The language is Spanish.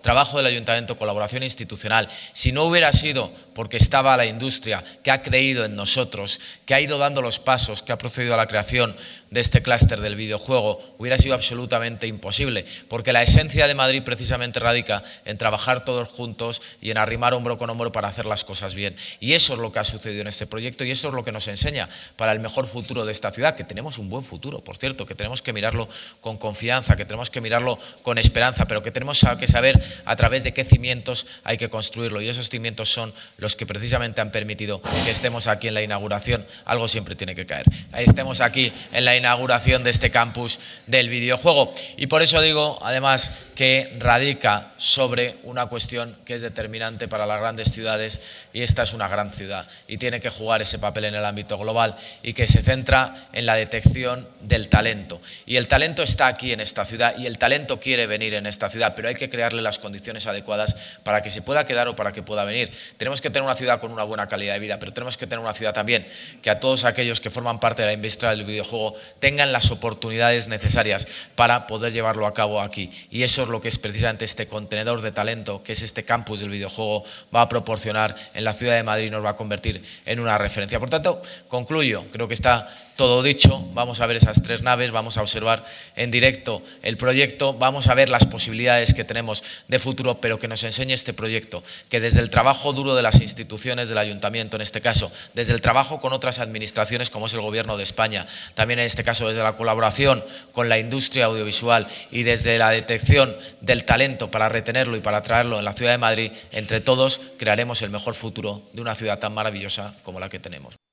trabajo del Ayuntamiento, colaboración institucional. Si no hubiera sido porque estaba la industria que ha creído en nosotros, que ha ido dando los pasos, que ha procedido a la creación de este clúster del videojuego, hubiera sido absolutamente imposible, porque la esencia de Madrid precisamente radica en trabajar todos juntos y en arrimar hombro con hombro para hacer las cosas bien. Y eso es lo que ha sucedido en este proyecto y eso es lo que nos enseña para el mejor futuro de esta ciudad, que tenemos un buen futuro, por cierto, que tenemos que mirarlo con confianza, que tenemos que mirarlo con esperanza, pero que tenemos que saber a través de qué cimientos hay que construirlo, y esos cimientos son los que precisamente han permitido que estemos aquí en la inauguración. Algo siempre tiene que caer. Estemos aquí en la inauguración de este campus del videojuego, y por eso digo, además, que radica sobre una cuestión que es determinante para las grandes ciudades, y esta es una gran ciudad y tiene que jugar ese papel en el ámbito global, y que se centra en la detección del talento. Y el talento está aquí en esta ciudad y el talento quiere venir en esta ciudad, pero hay que crearle las condiciones adecuadas para que se pueda quedar o para que pueda venir. Tenemos que tener una ciudad con una buena calidad de vida, pero tenemos que tener una ciudad también que a todos aquellos que forman parte de la industria del videojuego tengan las oportunidades necesarias para poder llevarlo a cabo aquí. Y eso es lo que es precisamente este contenedor de talento, que es este campus del videojuego, va a proporcionar en la ciudad de Madrid y nos va a convertir en una referencia. Por tanto, concluyo, creo que está todo dicho. Vamos a ver esas 3 naves, vamos a observar en directo el proyecto, vamos a ver las posibilidades que tenemos de futuro, pero que nos enseñe este proyecto, que desde el trabajo duro de las instituciones, del Ayuntamiento en este caso, desde el trabajo con otras administraciones como es el Gobierno de España, también en este caso desde la colaboración con la industria audiovisual y desde la detección del talento para retenerlo y para traerlo en la ciudad de Madrid, entre todos crearemos el mejor futuro de una ciudad tan maravillosa como la que tenemos.